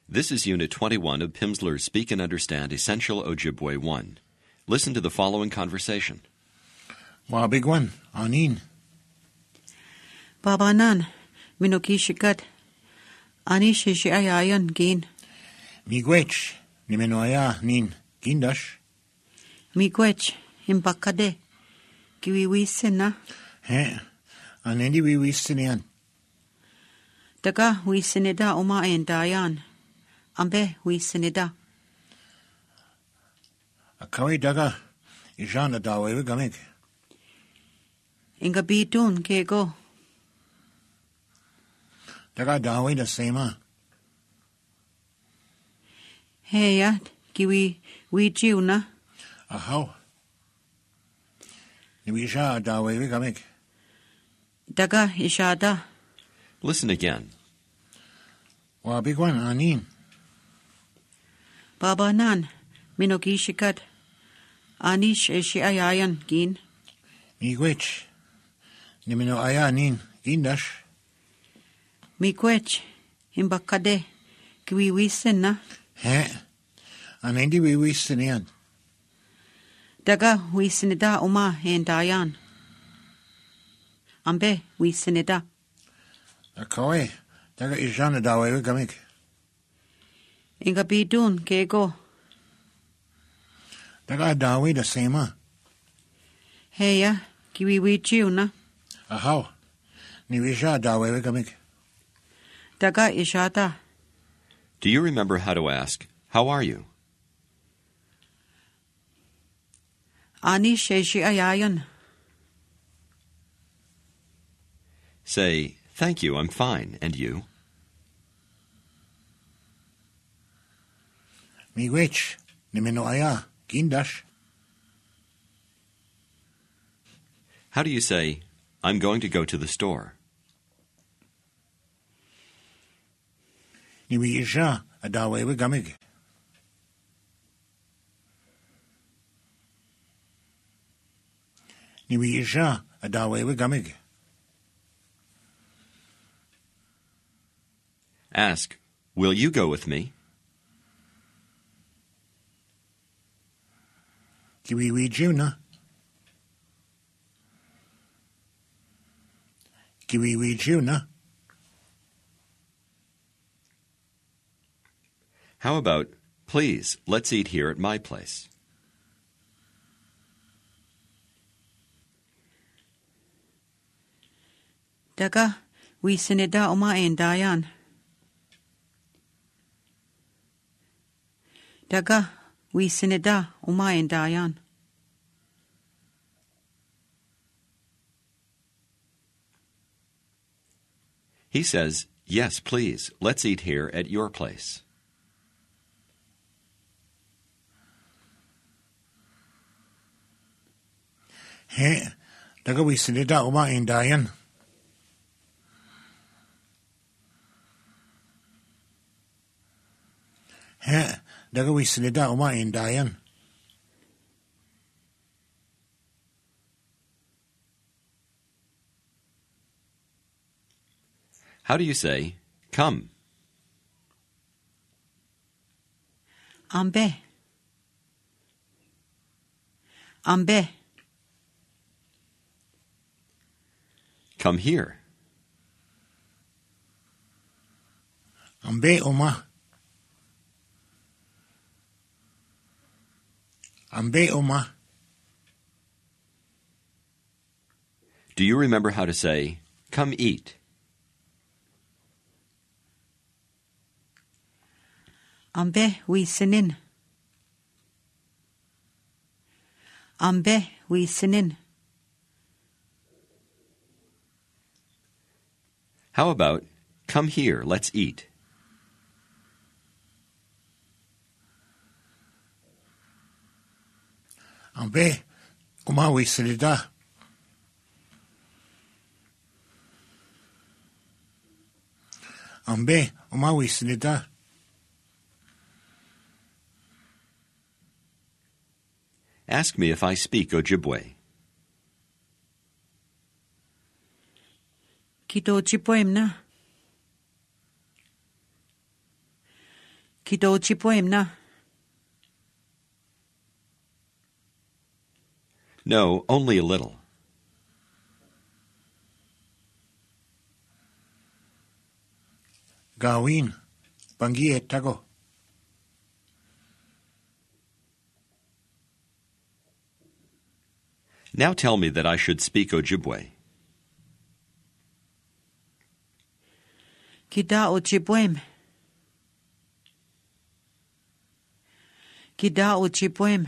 This is Unit 21 of Pimsleur's Speak and Understand Essential Ojibwe 1. Listen to the following conversation. Wabigwan, anin. Babanan, minokishikat. Ani shishi ayayan gin. Miigwech, nimenoaya nin, gindash. Miigwech, imbakade. Kiwiwisina. He, anendi wiwisinian. Daga wisinida umaen dayan. Ambe wisinida. Akawi daga, ijana dawe wigamik. Inga bidun kego. Daga dawe da sema. Heya, kiwi wijiuna. Ahaw. Niwisha dawe wigamik. Daga ishada. Listen again. Wabigwan, anin. Babanan, minokishikat. Ani shishi ayayan gin. Miigwech, nimenoaya nin, gindash. Miigwech, imbakade. Kiwiwisina. He, anendi wiwisinian. Daga wisinida umaen dayan. Ambe wisinida. Akawi, daga ijana dawe wigamik. Inga bidun kego. Daga dawe da sema. Heya, kiwiwijiuna. Ahaw, niwisha dawe wigamik. Daga ishada. Do you remember how to ask, "How are you?" Ani shishi ayayan. Say, "Thank you, I'm fine, and you?" Miigwech, nimenoaya, gindash. How do you say, "I'm going to go to the store"? Niwisha dawe wigamik. Niwisha dawe wigamik. Ask, "Will you go with me?" Kiwiwijuna. Kiwiwijuna. How about, "Please, let's eat here at my place"? Daga wisinida umaen dayan. Daga wisinida umaen dayan. He says, "Yes, please, let's eat here at your place." He, daga wisinida umaen dayan. He, daga wisinida umaen dayan. How do you say, "Come"? Ambe. Ambe. Come here. Ambe uma. Ambe uma. Do you remember how to say, "Come eat"? Ambe wisinin. Ambe wisinin. How about, "Come here, let's eat"? Ambe uma wisinida. Ambe uma wisinida. Ask me if I speak Ojibwe. Kito chipoem na. Kido chipoem na. No, only a little. Gawin, bangi tago. Now tell me that I should speak Ojibwe. Kida Ojibwem. Kida Ojibwem.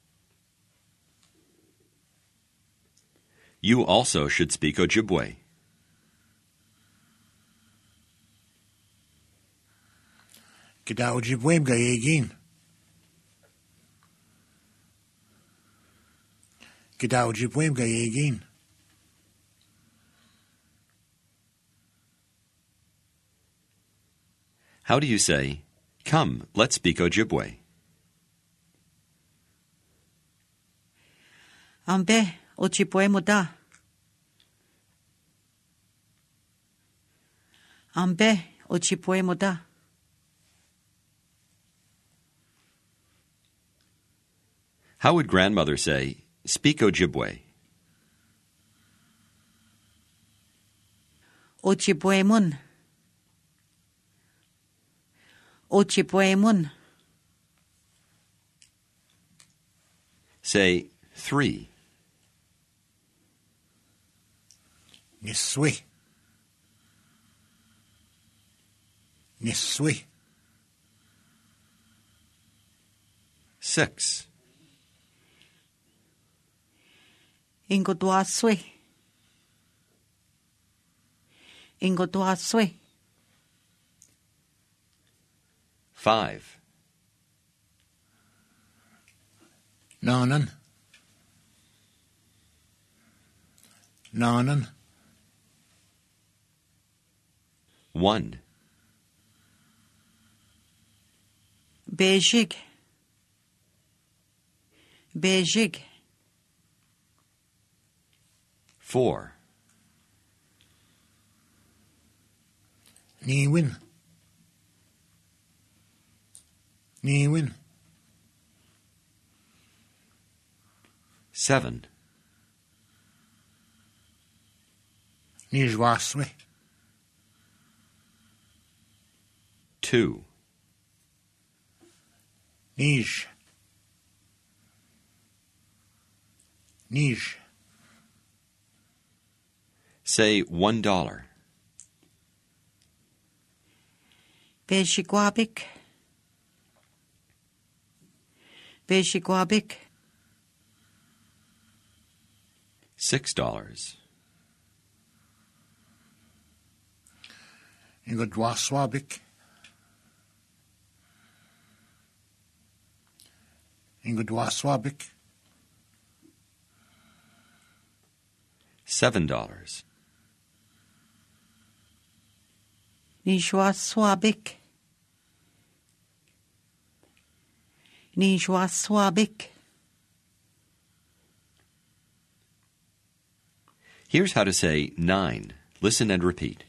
You also should speak Ojibwe. Kida Ojibwem gayegin. Kida Ojibwem gayegin. How do you say, "Come, let's speak Ojibwe"? Ambe Ojibwem da. Ambe Ojibwem da. How would grandmother say, "Speak Ojibwe"? Ojibwemun. Ojibwemun. Say, 3. Niswi. Niswi. 6. Ingodwaswe. Ingodwaswe. 5. Nanan. Nanan. 1. Bejig. Bejig. 4. Niwin. Niwin. 7. Nijwaswe. 2. Nij. Nij. Say $1. Bejigwabik. Bejigwabik. $6. Ingodwaswabik. Ingodwaswabik. $7. Nijwaswabik. Nijwaswabik. Here's how to say 9. Listen and repeat.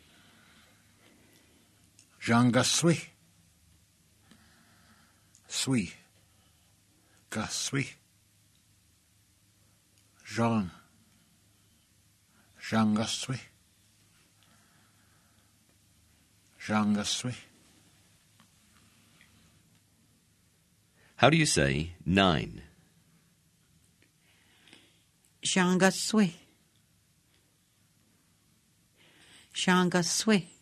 Jangaswi. Swi. Gaswi. Jean. Jangaswi. Jangaswi. How do you say 9? Shangaswe. Shangaswe.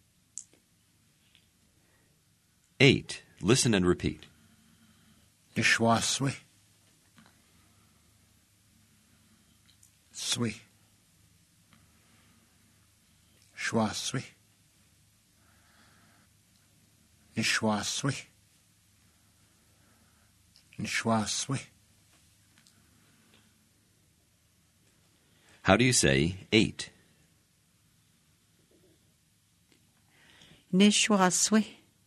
8. Listen and repeat. Nishwaswi. Swi. Shwaswi. Nishwaswi. Nishwaswi. How do you say 8? Nishwaswe.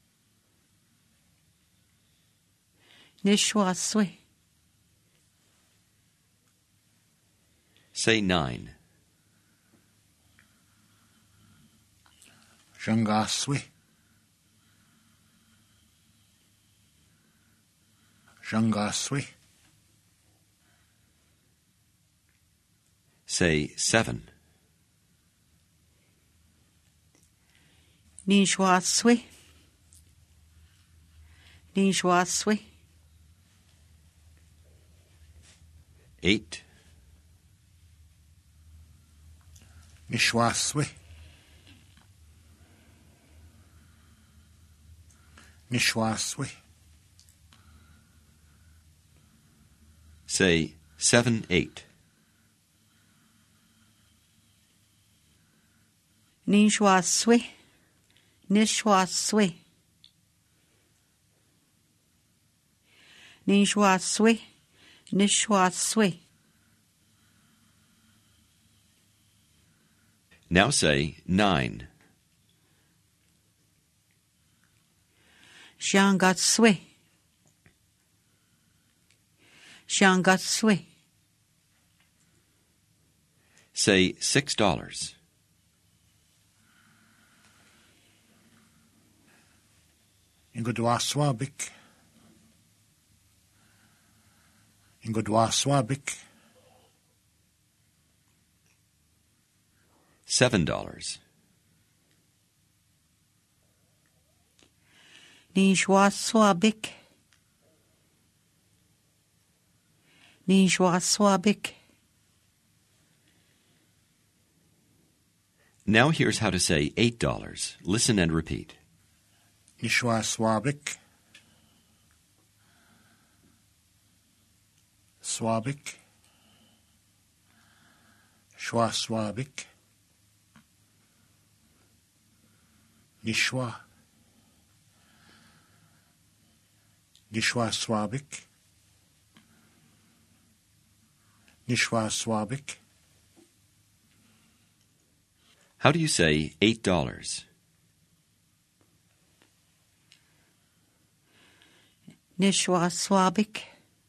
Nishwaswe. Say 9. Jangaswi. Shangaswi. Say 7. Ninshwaswi. Ninshwaswi. 8. Nishwaswi. Nishwaswi. Say 7, 8. Ninshwaswi. Nishwaswi. Ninshwaswi. Nishwaswi. Now say 9. Shangatswi. Shangatswi. Say $6. Ingudwaswabik. Ingudwaswabik. $7. Ninshwaswabik. Ninshwaswabik. Now here's how to say $8. Listen and repeat. Nishwaswabik. Swabik. Shwaswabik. Nishwa. Nishwaswabik. Nishwaswabik. How do you say $8? Nishwaswabik.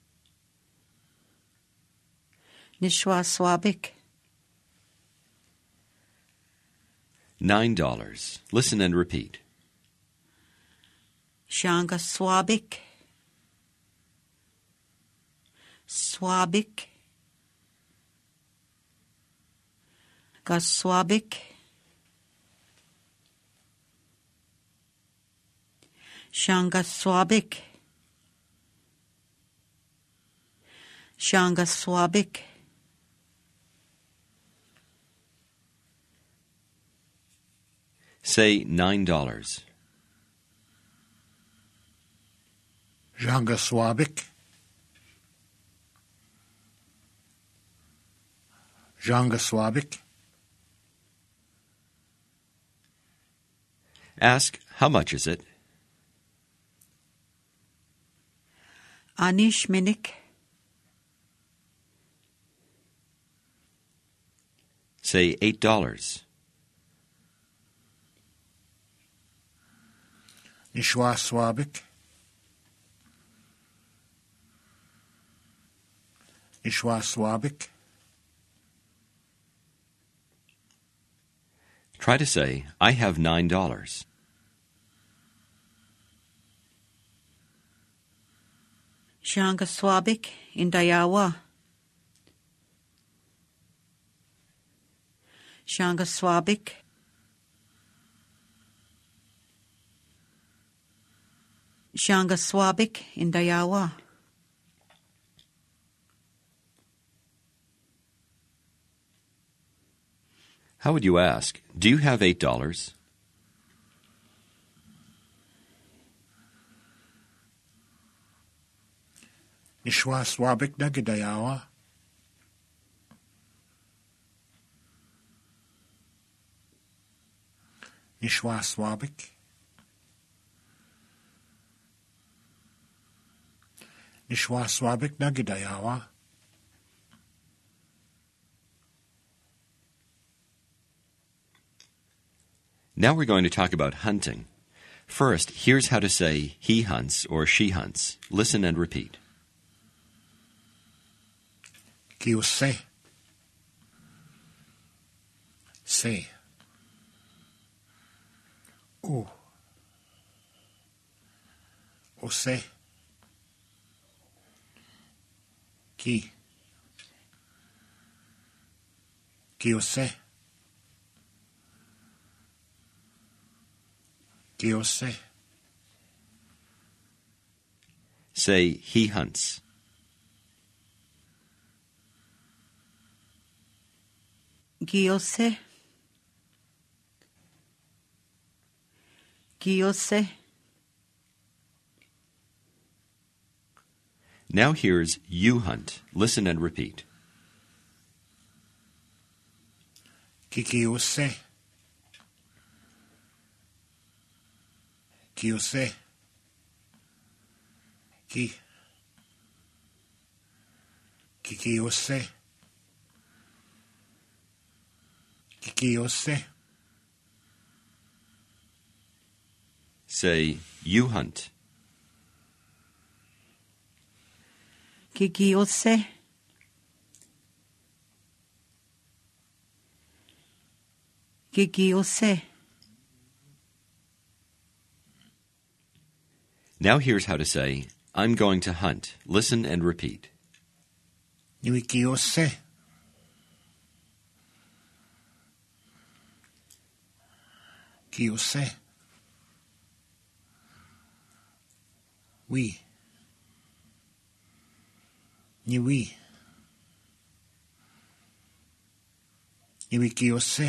Nishwaswabik. $9. Listen and repeat. Shangaswabik. Swabik. Gaswabik. Shangaswabik. Shangaswabik. Say $9. Jangaswabik. Jangaswabik. Ask, how much is it? Anishminik. Say $8. Nishwaswabik. Nishwaswabik. Try to say, I have $9. Shangaswabik Indayawa. Shangaswabik. Shangaswabik Indayawa. How would you ask, do you have $8? Nishwaswabik Nagidayawa. Nishwaswabik. Nishwaswabik Nagidayawa. Now we're going to talk about hunting. First, here's how to say he hunts or she hunts. Listen and repeat. Kiuse. Se. U. Ose. Ki. Kiose. Kiose. Say, he hunts. Giose. Giose. Now here's you hunt. Listen and repeat. Kikiose. Kiose. Ki. Kikiose. Kikiose. Say, you hunt. Gigiose. Gigiose. Now here's how to say, I'm going to hunt. Listen and repeat. Niwikiose. Kiose. Oui. Niwi. Niwikiose.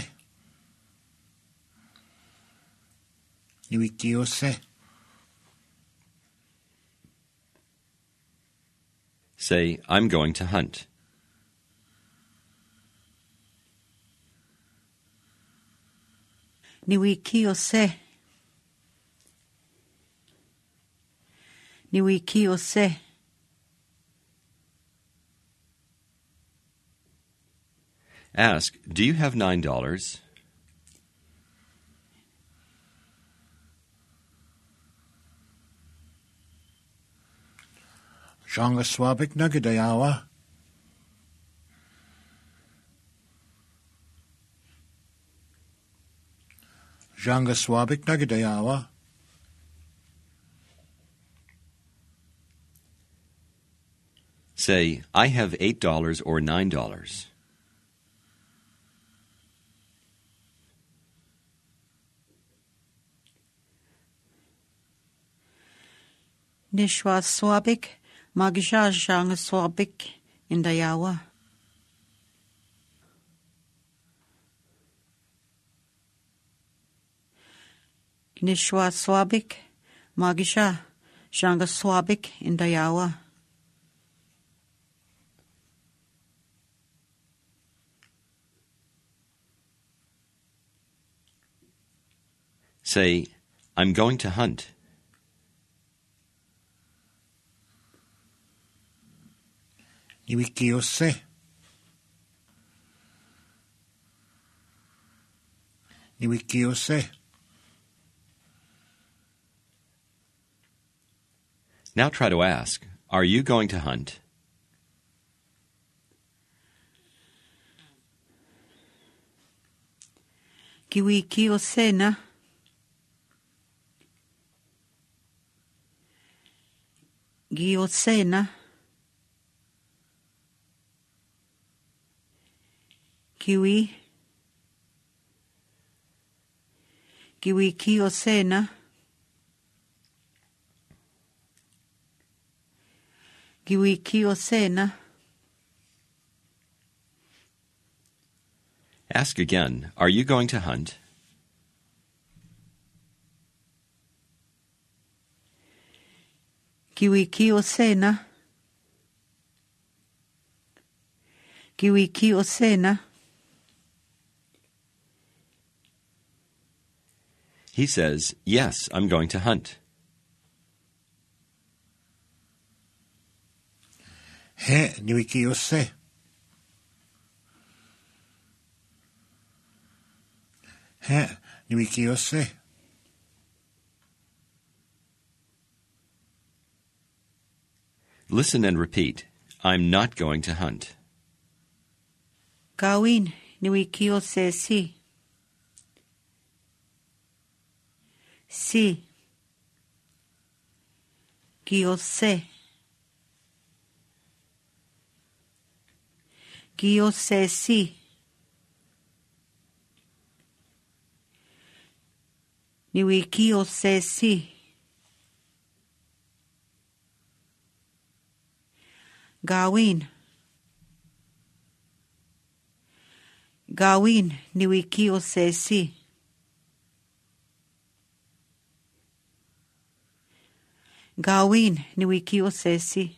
Niwikiose. Say, I'm going to hunt. Niwikiose. Niwikiose. Ask, do you have $9? Shanga swabik nagadayawa. Shanga swabik nagadayawa. Say, I have $8 or $9. Nishwa swabik. Magisha shanga swabik indayawa. Nishwa swabik. Magisha shanga swabik indayawa. Say, I'm going to hunt. Niwikiose. Niwikiose. Now try to ask, are you going to hunt? Giwikiosena. Giosena. Kiwi. Giwikiosena. Giwikiosena. Ask again, are you going to hunt? Giwikiosena. Giwikiosena. He says, yes, I'm going to hunt. He niwikiose. He niwikiose. Listen and repeat. I'm not going to hunt. Gawin niwikiose si. Si. Kiose. Kio says si. Niwikio says si. Gawin. Gawin, niwikio says si. Gawin, niwikio says si.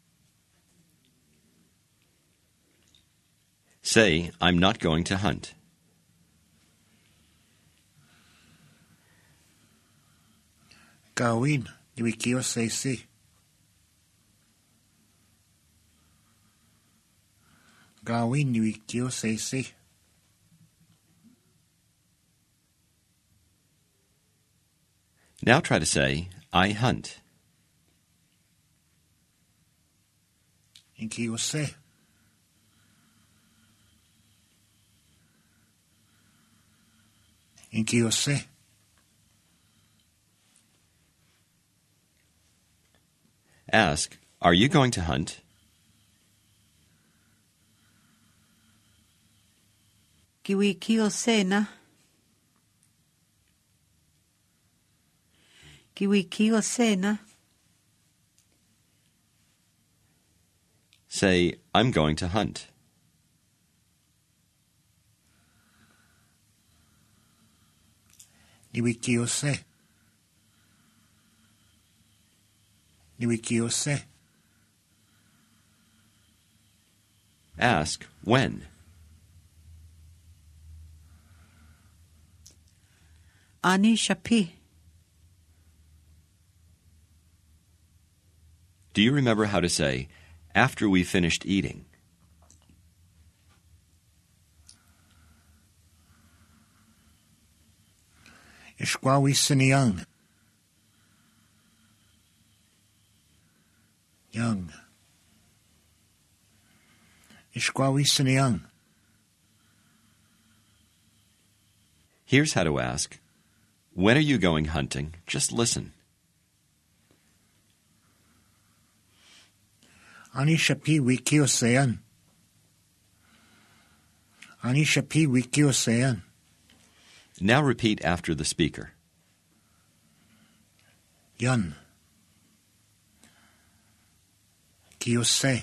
Say, I'm not going to hunt. Gawin, niwikio says si. Gawin, niwikio says si. Now try to say, I hunt. Inkio se. Inkio se. Ask, are you going to hunt? Kiwikio se na. Kiwikio se na. Say, I'm going to hunt. Niwikio se. Niwikio se. Ask, when? Ani shapi. Do you remember how to say, after we finished eating? Ishkwawi siniang. Young. Ishkwawi siniang. Here's how to ask, when are you going hunting? Just listen. Ani shapi wikio sean. Ani shapi wikio sean. Now repeat after the speaker. Yun. Kiyose.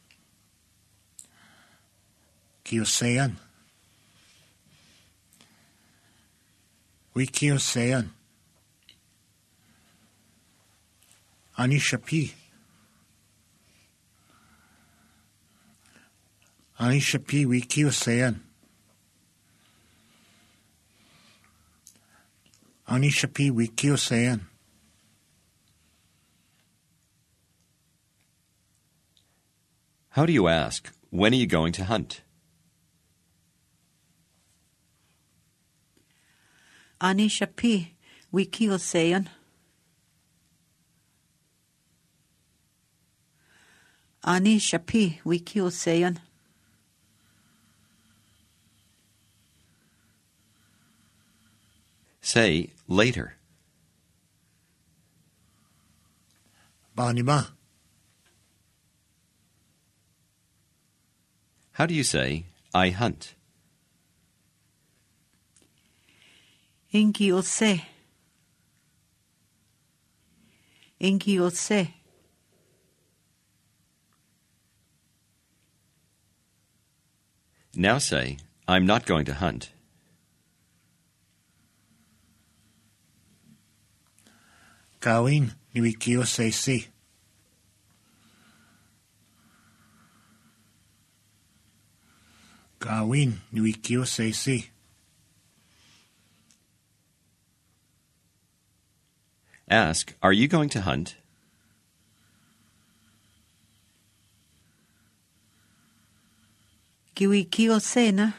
Kiyosean. Wikiyosean. Ani shapi. Ani shapi wikiyosean. Ani shapi wikiyosean. How do you ask, when are you going to hunt? Ani shapi wikio sean. Ani shapi wikio sean. Say, later. Banima. How do you say, I hunt? Inkio se. Inkio se. Now say, I'm not going to hunt. Gawin niwikio se si. Gawin niwikio se si. Ask, are you going to hunt? Kiwikio se na.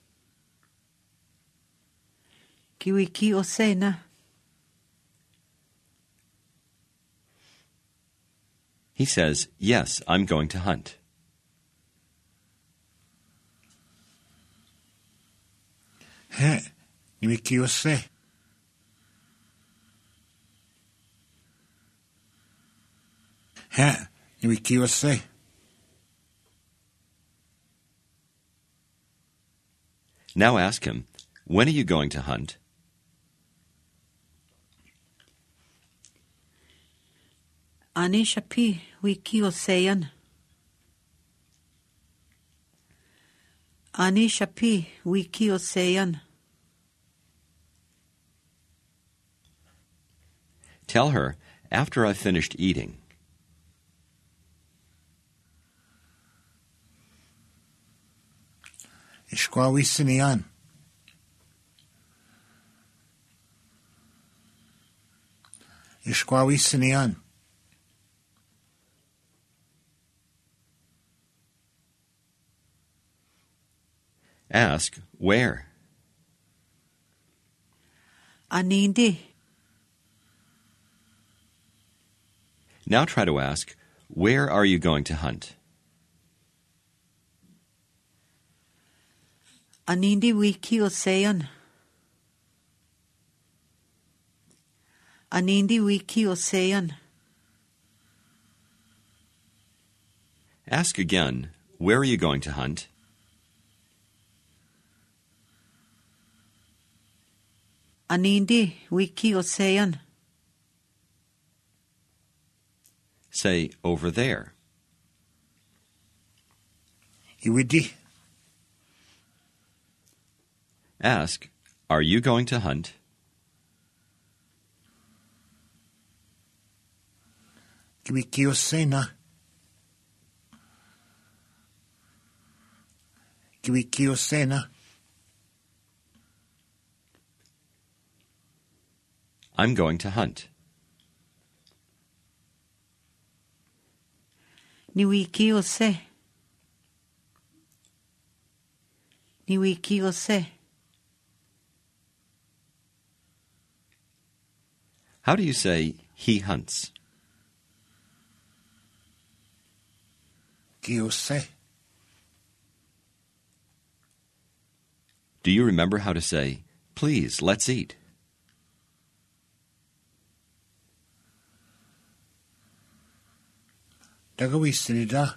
Kiwikio se na. He says, yes, I'm going to hunt. He niwikio se. He niwikio se. Now ask him, when are you going to hunt? Ani shapi wiki oseyan. Ani shapi wiki oseyan. Tell her, after I've finished eating. Ishkwawi sinian. Ishkwawi sinian. Ask, where? Anindi. Now try to ask, where are you going to hunt? Anindi wiki oseyan. Anindi wiki oseyan. Ask again, where are you going to hunt? Anindi wiki oseyan. Say, over there. Iwidi. Ask, are you going to hunt? Kiwiki osena. Kiwiki osena. I'm going to hunt. Ni wiki ose. Ni wiki ose. How do you say, he hunts? Kiose. Do you remember how to say, please, let's eat? Dagawi sinida.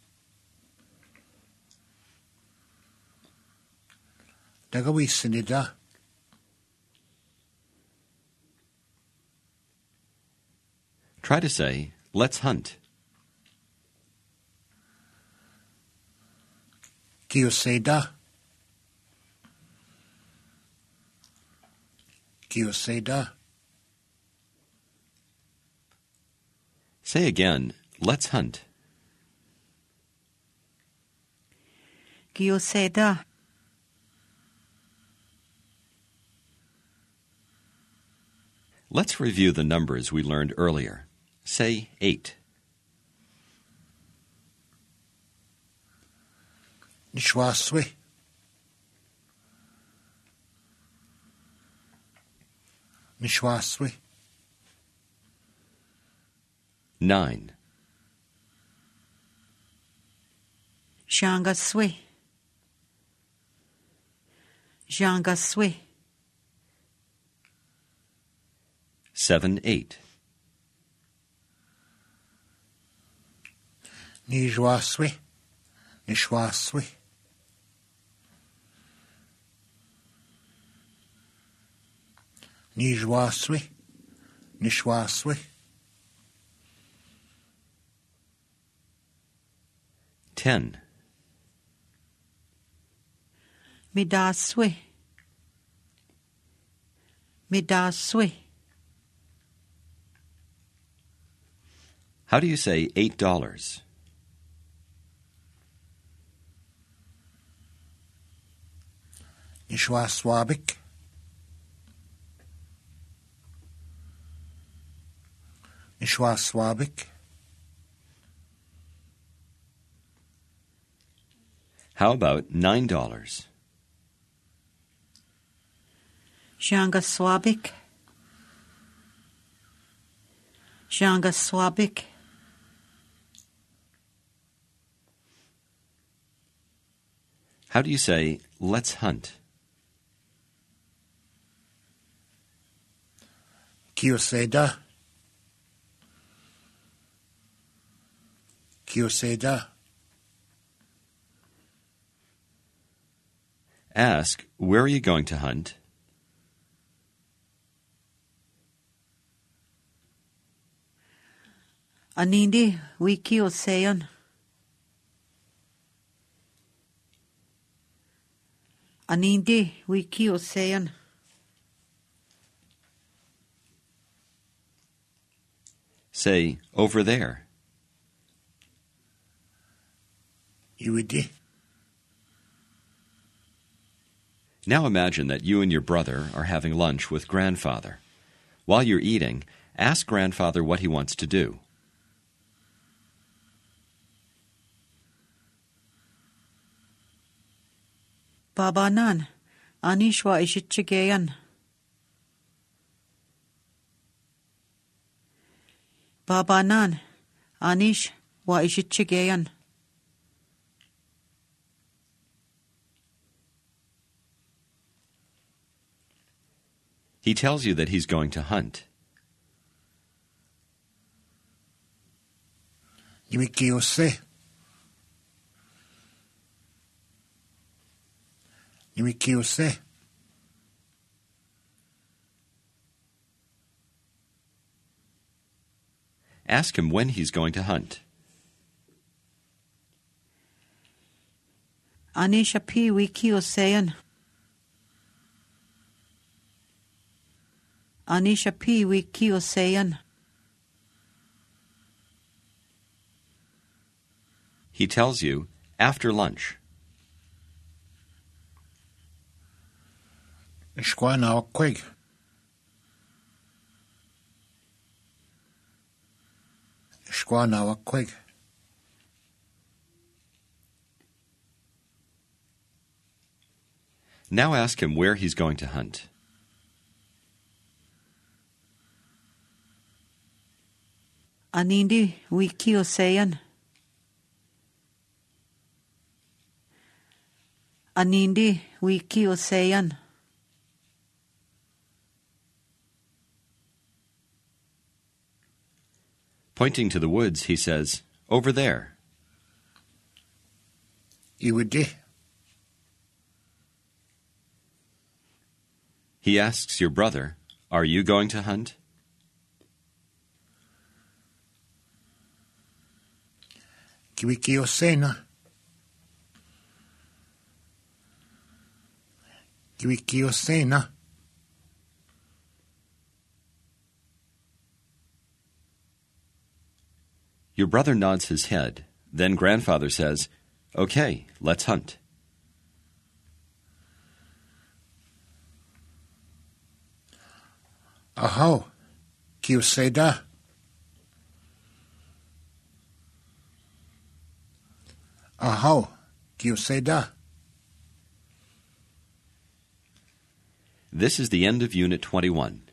Dagawi sinida. Try to say, let's hunt. Kioseda. Kioseda. Say again, let's hunt. Gioseda. Let's review the numbers we learned earlier. Say 8. Nishwaswe. Nishwaswe. 9. Jangaswe. Jangaswe. 7, 8. Nijwaswe. Nishwaswe. Nijwaswe. Nishwaswe. 10. Midaswe. Midaswe. How do you say $8? Nishwaswabik. Nishwaswabik. How about $9? Jangaswabik. Jangaswabik. How do you say, let's hunt? Kioseda. Kioseda. Ask, where are you going to hunt? Anindi wiki o seon. Anindi wiki o seon. Say, over there. Iwidi. Now imagine that you and your brother are having lunch with grandfather. While you're eating, ask grandfather what he wants to do. Babanan, anishwa ishitchigeyan. Babanan, anish wa ishitchigeyan. He tells you that he's going to hunt. Iwiki o se. Iwiki o se. Ask him when he's going to hunt. Anisha pi wiki o seon. Anisha pi wiki o seon. He tells you, after lunch. Shkwa na okweg. Shkwa na okweg. Now ask him where he's going to hunt. Anindi wiki o seon. Anindi wiki o seon. Pointing to the woods, he says, over there. Iwidi. He asks your brother, are you going to hunt? Kiwiki o sena. Kiwiki o sena. Your brother nods his head. Then grandfather says, okay, let's hunt. Aho. Ki o se da. Aho. Ki o se da. This is the end of Unit 21.